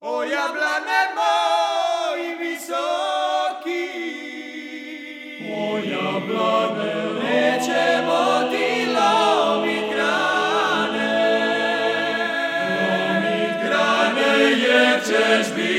O jablane moj visoki, o jablane, nećemo ti lomit grane, jer ćeš biti